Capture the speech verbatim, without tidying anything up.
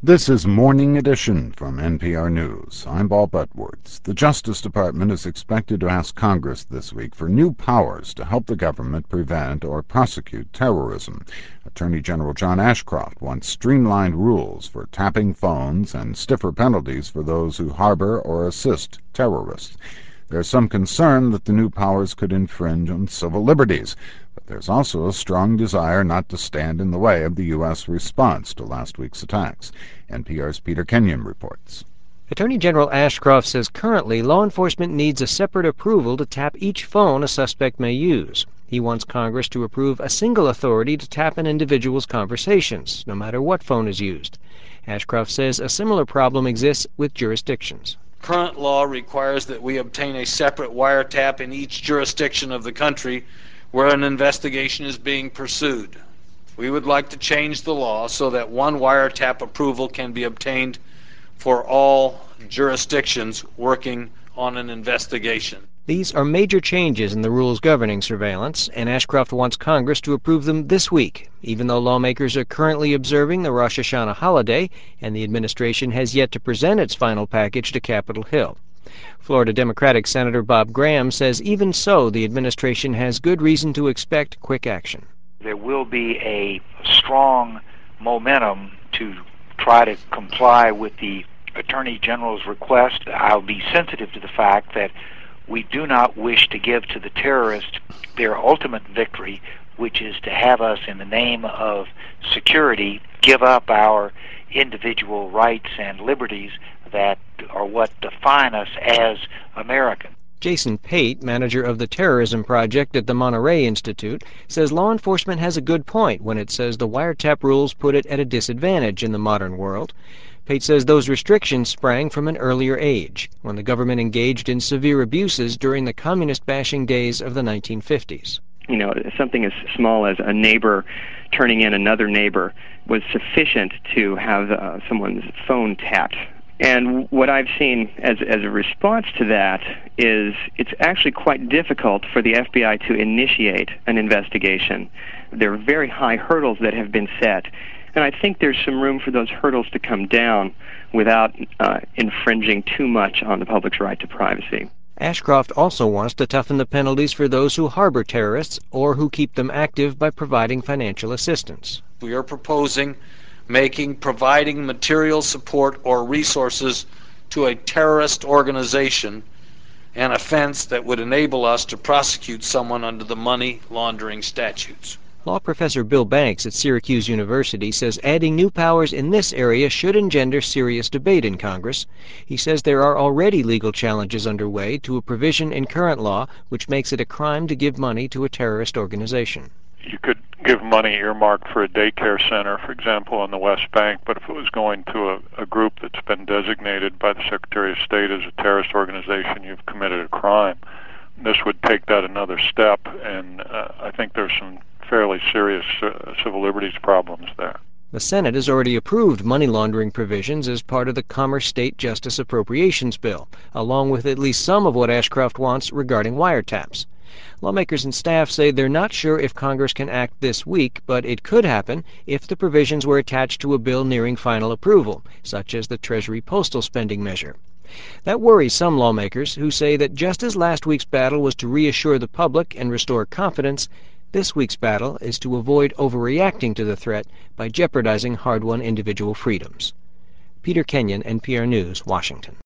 This is Morning Edition from N P R News. I'm Bob Edwards. The Justice Department is expected to ask Congress this week for new powers to help the government prevent or prosecute terrorism. Attorney General John Ashcroft wants streamlined rules for tapping phones and stiffer penalties for those who harbor or assist terrorists. There's some concern that the new powers could infringe on civil liberties, but there's also a strong desire not to stand in the way of the U S response to last week's attacks. N P R's Peter Kenyon reports. Attorney General Ashcroft says currently law enforcement needs a separate approval to tap each phone a suspect may use. He wants Congress to approve a single authority to tap an individual's conversations, no matter what phone is used. Ashcroft says a similar problem exists with jurisdictions. Current law requires that we obtain a separate wiretap in each jurisdiction of the country where an investigation is being pursued. We would like to change the law so that one wiretap approval can be obtained for all jurisdictions working on an investigation. These are major changes in the rules governing surveillance, and Ashcroft wants Congress to approve them this week, even though lawmakers are currently observing the Rosh Hashanah holiday, and the administration has yet to present its final package to Capitol Hill. Florida Democratic Senator Bob Graham says even so, the administration has good reason to expect quick action. There will be a strong momentum to try to comply with the Attorney General's request. I'll be sensitive to the fact that we do not wish to give to the terrorists their ultimate victory, which is to have us, in the name of security, give up our individual rights and liberties that are what define us as Americans. Jason Pate, manager of the Terrorism Project at the Monterey Institute, says law enforcement has a good point when it says the wiretap rules put it at a disadvantage in the modern world. Pate says those restrictions sprang from an earlier age, when the government engaged in severe abuses during the communist-bashing days of the nineteen fifties. You know, something as small as a neighbor turning in another neighbor was sufficient to have uh, someone's phone tapped. And what I've seen as, as a response to that is it's actually quite difficult for the F B I to initiate an investigation. There are very high hurdles that have been set, and I think there's some room for those hurdles to come down without uh, infringing too much on the public's right to privacy. Ashcroft also wants to toughen the penalties for those who harbor terrorists or who keep them active by providing financial assistance. We are proposing making providing material support or resources to a terrorist organization an offense that would enable us to prosecute someone under the money laundering statutes. Law professor Bill Banks at Syracuse University says adding new powers in this area should engender serious debate in Congress. He says there are already legal challenges underway to a provision in current law which makes it a crime to give money to a terrorist organization. You could give money earmarked for a daycare center, for example, on the West Bank, but if it was going to a, a group that's been designated by the Secretary of State as a terrorist organization, you've committed a crime. This would take that another step, and uh, I think there's some fairly serious uh, civil liberties problems there. The Senate has already approved money laundering provisions as part of the Commerce State Justice Appropriations Bill, along with at least some of what Ashcroft wants regarding wiretaps. Lawmakers and staff say they're not sure if Congress can act this week, but it could happen if the provisions were attached to a bill nearing final approval, such as the Treasury postal spending measure. That worries some lawmakers, who say that just as last week's battle was to reassure the public and restore confidence, this week's battle is to avoid overreacting to the threat by jeopardizing hard-won individual freedoms. Peter Kenyon, N P R News, Washington.